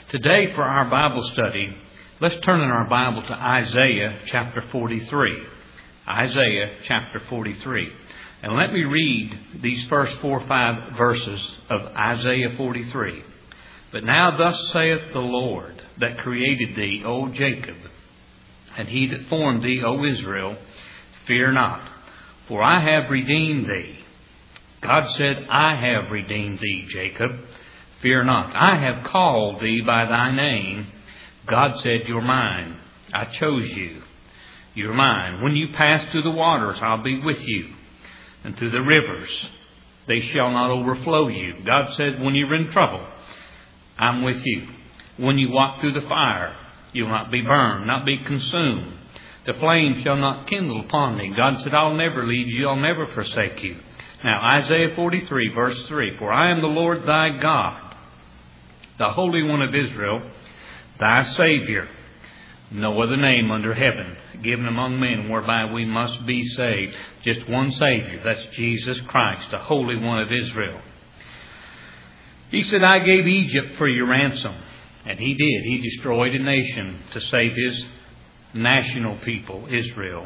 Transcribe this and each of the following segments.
Today for our Bible study, let's turn in our Bible to Isaiah chapter 43. Isaiah chapter 43. And let me read these first 4 or 5 verses of Isaiah 43. But now thus saith the Lord that created thee, O Jacob, and he that formed thee, O Israel, fear not, for I have redeemed thee. God said, I have redeemed thee, Jacob. Fear not. I have called thee by thy name. God said, you're mine. I chose you. You're mine. When you pass through the waters, I'll be with you. And through the rivers, they shall not overflow you. God said, when you're in trouble, I'm with you. When you walk through the fire, you'll not be burned, not be consumed. The flame shall not kindle upon thee. God said, I'll never leave you. I'll never forsake you. Now, Isaiah 43, verse 3. For I am the Lord thy God, the Holy One of Israel, thy Savior. No other name under heaven given among men whereby we must be saved. Just one Savior. That's Jesus Christ, the Holy One of Israel. He said, I gave Egypt for your ransom. And He did. He destroyed a nation to save His national people, Israel.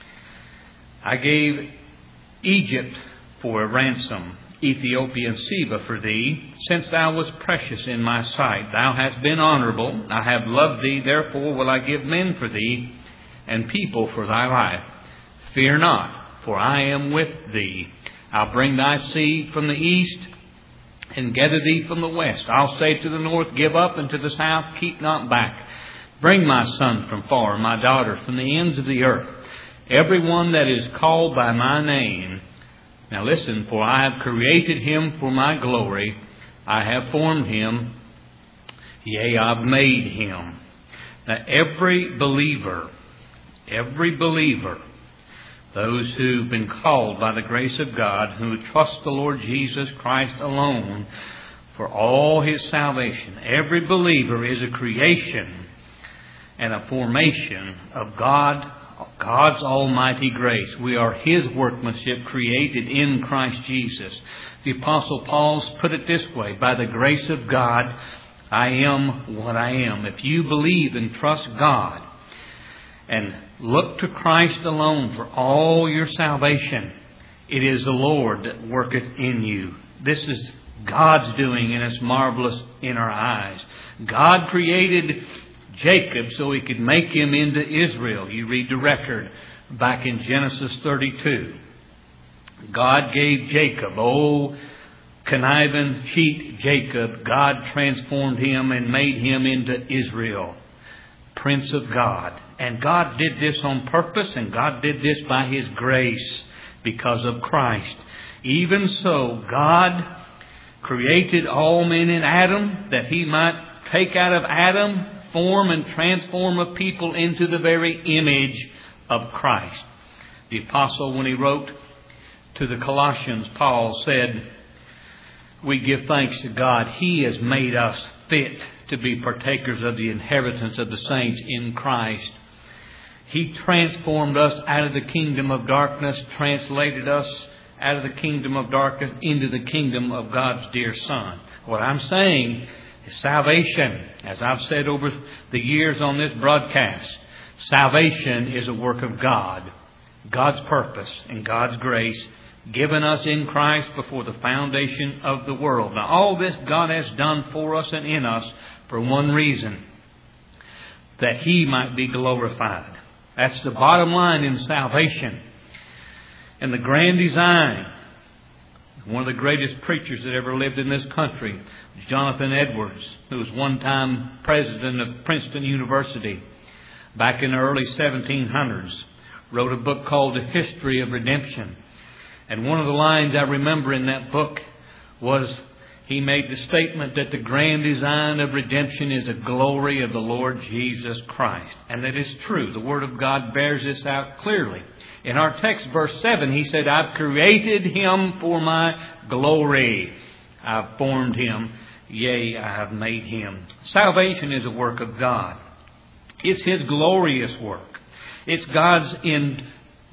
I gave Egypt for a ransom, Ethiopia and Seba for thee, since thou wast precious in my sight. Thou hast been honorable. I have loved thee, therefore will I give men for thee, and people for thy life. Fear not, for I am with thee. I'll bring thy seed from the east, and gather thee from the west. I'll say to the north, give up, and to the south, keep not back. Bring my son from far, my daughter from the ends of the earth. Every one that is called by my name. Now listen, for I have created him for my glory. I have formed him. Yea, I've made him. Now every believer, those who've been called by the grace of God, who trust the Lord Jesus Christ alone for all His salvation, every believer is a creation and a formation of God's almighty grace. We are His workmanship created in Christ Jesus. The Apostle Paul's put it this way, by the grace of God, I am what I am. If you believe and trust God and look to Christ alone for all your salvation, it is the Lord that worketh in you. This is God's doing, and it's marvelous in our eyes. God created Jacob so He could make him into Israel. You read the record back in Genesis 32. God gave Jacob, conniving cheat Jacob, God transformed him and made him into Israel, Prince of God. And God did this on purpose, and God did this by His grace because of Christ. Even so, God created all men in Adam that He might take out of Adam, form and transform a people into the very image of Christ. The apostle, when he wrote to the Colossians, Paul said, we give thanks to God. He has made us fit to be partakers of the inheritance of the saints in Christ. He transformed us out of the kingdom of darkness, translated us out of the kingdom of darkness into the kingdom of God's dear Son. What I'm saying is salvation, as I've said over the years on this broadcast, salvation is a work of God, God's purpose and God's grace, given us in Christ before the foundation of the world. Now, all this God has done for us and in us for one reason, that He might be glorified. That's the bottom line in salvation. And the grand design, one of the greatest preachers that ever lived in this country, Jonathan Edwards, who was one time president of Princeton University back in the early 1700s, wrote a book called The History of Redemption. And one of the lines I remember in that book was, he made the statement that the grand design of redemption is a glory of the Lord Jesus Christ. And that is true. The Word of God bears this out clearly. In our text, verse 7, He said, I've created him for my glory. I've formed him. Yea, I have made him. Salvation is a work of God. It's His glorious work. It's God's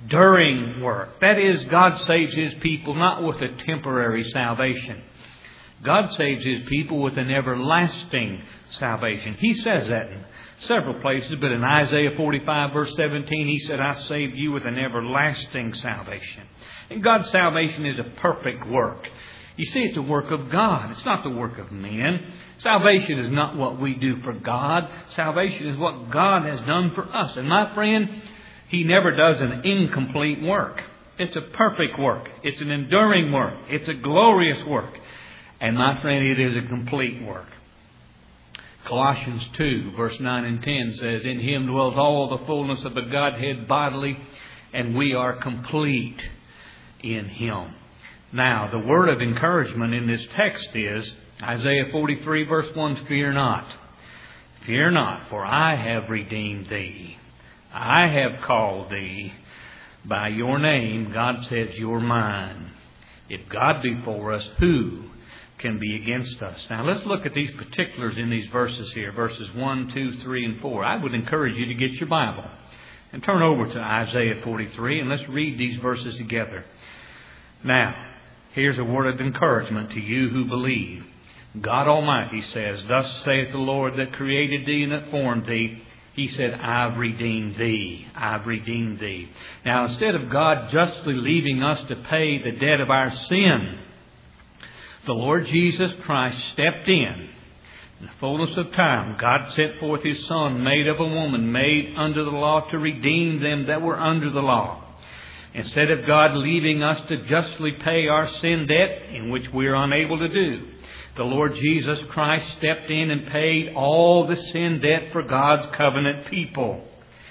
enduring work. That is, God saves His people not with a temporary salvation. God saves His people with an everlasting salvation. He says that in several places, but in Isaiah 45 verse 17, He said, I saved you with an everlasting salvation. And God's salvation is a perfect work. You see, it's the work of God. It's not the work of men. Salvation is not what we do for God. Salvation is what God has done for us. And my friend, He never does an incomplete work. It's a perfect work. It's an enduring work. It's a glorious work. And my friend, it is a complete work. Colossians 2 verse 9 and 10 says, in Him dwells all the fullness of the Godhead bodily, and we are complete in Him. Now, the word of encouragement in this text is Isaiah 43 verse 1, fear not. Fear not, for I have redeemed thee. I have called thee by your name. God says, you're mine. If God be for us, who can be against us? Now, let's look at these particulars in these verses here. Verses 1, 2, 3, and 4. I would encourage you to get your Bible and turn over to Isaiah 43, and let's read these verses together. Now, here's a word of encouragement to you who believe. God Almighty says, thus saith the Lord that created thee and that formed thee. He said, I've redeemed thee. I've redeemed thee. Now, instead of God justly leaving us to pay the debt of our sin, the Lord Jesus Christ stepped in. In the fullness of time, God sent forth His Son, made of a woman, made under the law, to redeem them that were under the law. Instead of God leaving us to justly pay our sin debt, in which we are unable to do, the Lord Jesus Christ stepped in and paid all the sin debt for God's covenant people.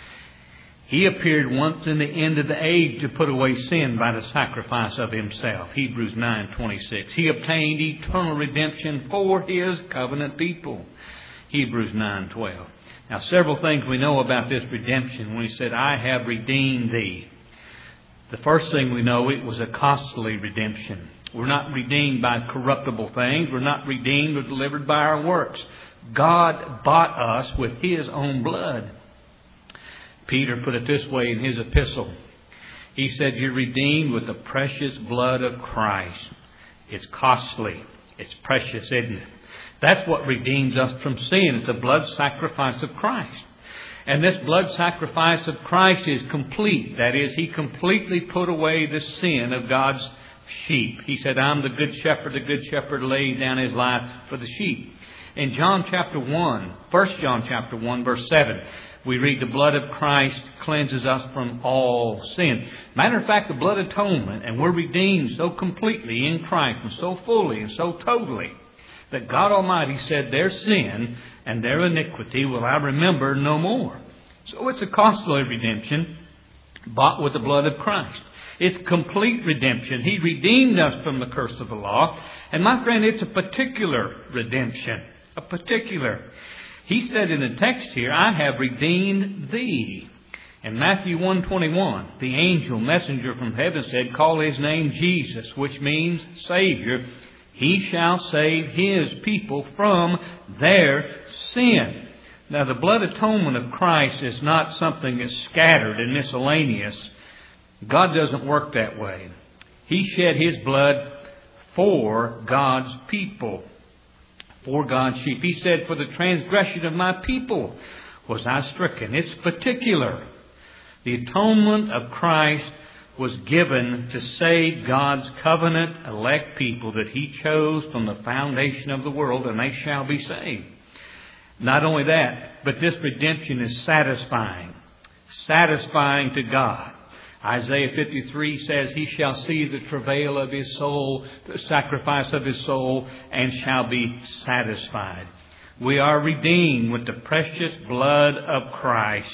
He appeared once in the end of the age to put away sin by the sacrifice of Himself. Hebrews 9:26. He obtained eternal redemption for His covenant people. Hebrews 9:12. Now, several things we know about this redemption when He said, I have redeemed thee. The first thing we know, it was a costly redemption. We're not redeemed by corruptible things. We're not redeemed or delivered by our works. God bought us with His own blood. Peter put it this way in his epistle. He said, you're redeemed with the precious blood of Christ. It's costly. It's precious, isn't it? That's what redeems us from sin. It's the blood sacrifice of Christ. And this blood sacrifice of Christ is complete. That is, He completely put away the sin of God's sheep. He said, I'm the good shepherd. The good shepherd laid down His life for the sheep. In John chapter 1, 1 John chapter 1, verse 7, we read the blood of Christ cleanses us from all sin. Matter of fact, the blood atonement, and we're redeemed so completely in Christ and so fully and so totally that God Almighty said their sin and their iniquity will I remember no more. So it's a costly redemption bought with the blood of Christ. It's complete redemption. He redeemed us from the curse of the law. And my friend, it's a particular redemption. A particular. He said in the text here, I have redeemed thee. In Matthew 1:21, the angel messenger from heaven said, call His name Jesus, which means Savior. He shall save His people from their sin. Now, the blood atonement of Christ is not something that's scattered and miscellaneous. God doesn't work that way. He shed His blood for God's people, for God's sheep. He said, for the transgression of my people was I stricken. It's particular. The atonement of Christ was given to save God's covenant elect people that He chose from the foundation of the world, and they shall be saved. Not only that, but this redemption is satisfying. Satisfying to God. Isaiah 53 says, He shall see the travail of His soul, the sacrifice of His soul, and shall be satisfied. We are redeemed with the precious blood of Christ.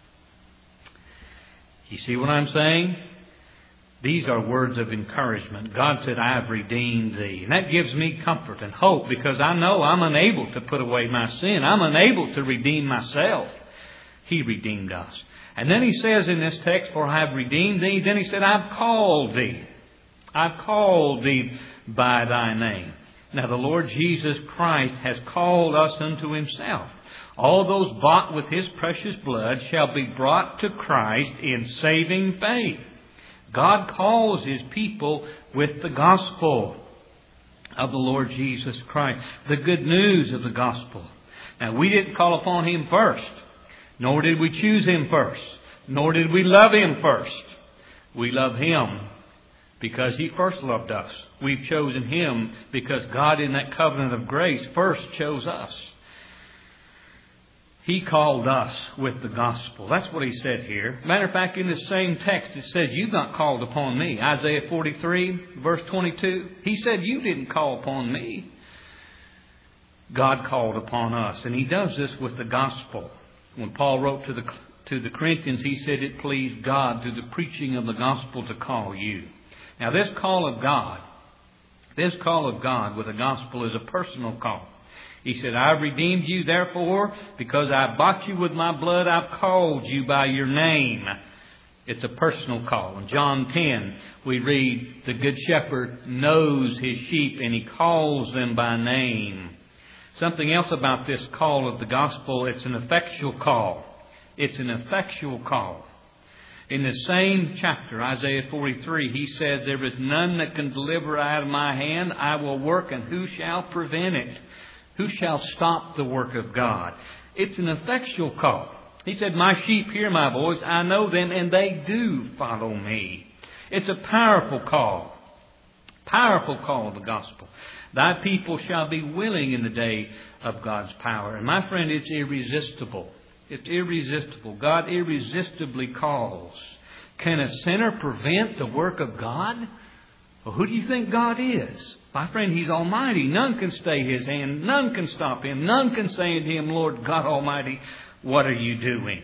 You see what I'm saying? These are words of encouragement. God said, I have redeemed thee. And that gives me comfort and hope because I know I'm unable to put away my sin. I'm unable to redeem myself. He redeemed us. And then He says in this text, for I have redeemed thee. Then He said, I've called thee. I've called thee by thy name. Now the Lord Jesus Christ has called us unto Himself. All those bought with His precious blood shall be brought to Christ in saving faith. God calls His people with the gospel. of the Lord Jesus Christ. The good news of the gospel. Now, we didn't call upon Him first, nor did we choose Him first, nor did we love Him first. We love Him because He first loved us. We've chosen Him because God in that covenant of grace first chose us. He called us with the gospel. That's what He said here. Matter of fact, in the same text it says, "You've not called upon me." Isaiah 43, verse 22. He said, "You didn't call upon me." God called upon us. And He does this with the gospel. When Paul wrote to the Corinthians, he said it pleased God through the preaching of the gospel to call you. Now this call of God with the gospel is a personal call. He said, "I've redeemed you, therefore, because I bought you with my blood, I've called you by your name." It's a personal call. In John 10, we read, "The good shepherd knows his sheep and He calls them by name." Something else about this call of the gospel, it's an effectual call. It's an effectual call. In the same chapter, Isaiah 43, He said, "There is none that can deliver out of my hand. I will work, and who shall prevent it?" Who shall stop the work of God? It's an effectual call. He said, "My sheep hear my voice. I know them, and they do follow me." It's a powerful call. Powerful call of the gospel. Thy people shall be willing in the day of God's power. And my friend, it's irresistible. It's irresistible. God irresistibly calls. Can a sinner prevent the work of God? Well, who do you think God is? My friend, He's almighty. None can stay His hand. None can stop Him. None can say unto Him, "Lord God Almighty, what are you doing?"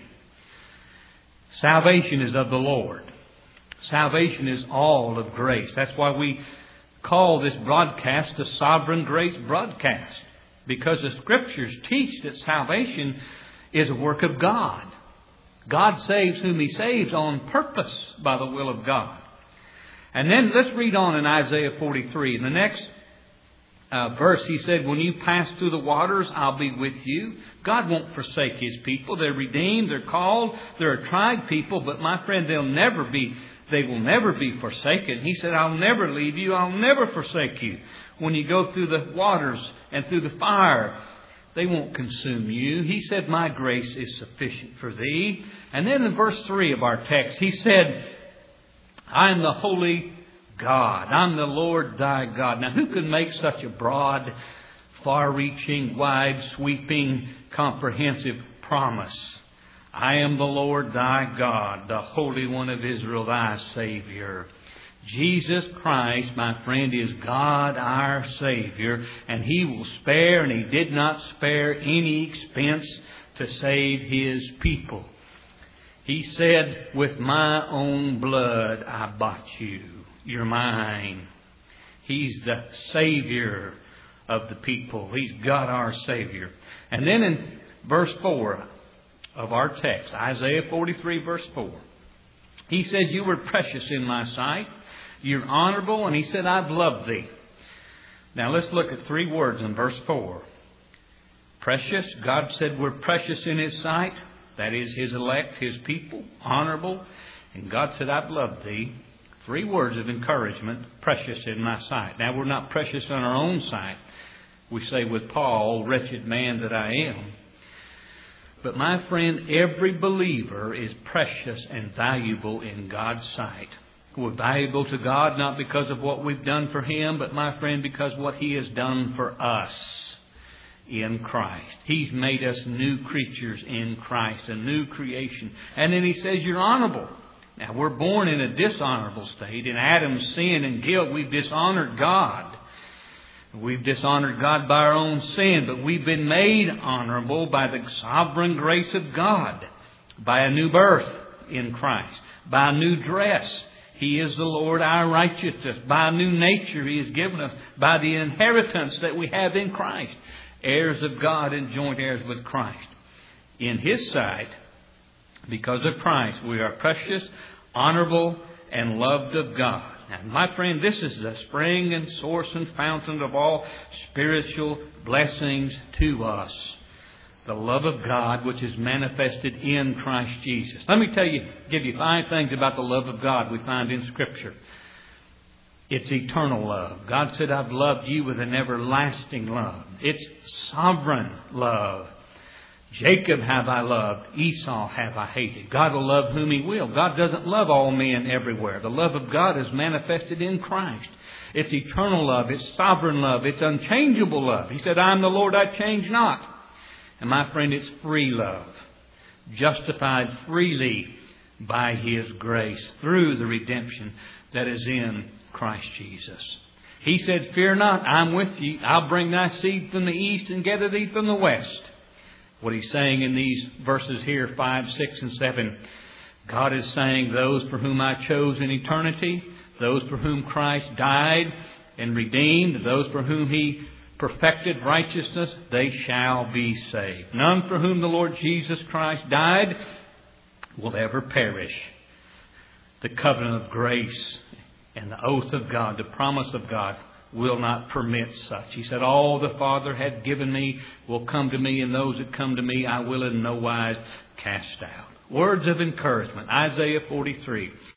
Salvation is of the Lord. Salvation is all of grace. That's why we call this broadcast the Sovereign Grace Broadcast. Because the Scriptures teach that salvation is a work of God. God saves whom He saves on purpose by the will of God. And then let's read on in Isaiah 43. In the next verse, He said, "When you pass through the waters, I'll be with you." God won't forsake His people. They're redeemed. They're called. They're a tried people. But my friend, they will never be forsaken. He said, "I'll never leave you. I'll never forsake you." When you go through the waters and through the fire, they won't consume you. He said, "My grace is sufficient for thee." And then in verse 3 of our text, He said, "I am the holy God. I'm the Lord thy God." Now, who can make such a broad, far-reaching, wide-sweeping, comprehensive promise? "I am the Lord thy God, the Holy One of Israel, thy Savior." Jesus Christ, my friend, is God our Savior, and He will spare, and He did not spare any expense to save His people. He said, "With my own blood I bought you. You're mine." He's the Savior of the people. He's God our Savior. And then in verse 4 of our text, Isaiah 43 verse 4, He said, "You were precious in my sight. You're honorable." And He said, "I've loved thee." Now let's look at three words in verse 4. Precious. God said we're precious in His sight. That is His elect, His people. Honorable. And God said, "I've loved thee." Three words of encouragement. Precious in my sight. Now we're not precious in our own sight. We say with Paul, "Wretched man that I am." But my friend, every believer is precious and valuable in God's sight. We're valuable to God not because of what we've done for Him, but my friend, because what He has done for us in Christ. He's made us new creatures in Christ, a new creation. And then He says you're honorable. Now we're born in a dishonorable state. In Adam's sin and guilt, we've dishonored God. We've dishonored God by our own sin, but we've been made honorable by the sovereign grace of God, by a new birth in Christ, by a new dress. He is the Lord our righteousness. By a new nature He has given us, by the inheritance that we have in Christ. Heirs of God and joint heirs with Christ. In His sight, because of Christ, we are precious, honorable, and loved of God. Now, my friend, this is the spring and source and fountain of all spiritual blessings to us. The love of God which is manifested in Christ Jesus. Let me give you 5 things about the love of God we find in Scripture. It's eternal love. God said, I've loved you with an everlasting love. It's sovereign love. Jacob have I loved, Esau have I hated. God will love whom He will. God doesn't love all men everywhere. The love of God is manifested in Christ. It's eternal love. It's sovereign love. It's unchangeable love. He said, I am the Lord, I change not. And my friend, it's free love. Justified freely by His grace through the redemption that is in Christ Jesus. He said, fear not, I'm with you. I'll bring thy seed from the east and gather thee from the west. What He's saying in these verses here, 5, 6, and 7, God is saying, those for whom I chose in eternity, those for whom Christ died and redeemed, those for whom He perfected righteousness, they shall be saved. None for whom the Lord Jesus Christ died will ever perish. The covenant of grace and the oath of God, the promise of God, will not permit such. He said, all the Father had given me will come to me, and those that come to me I will in no wise cast out. Words of encouragement. Isaiah 43.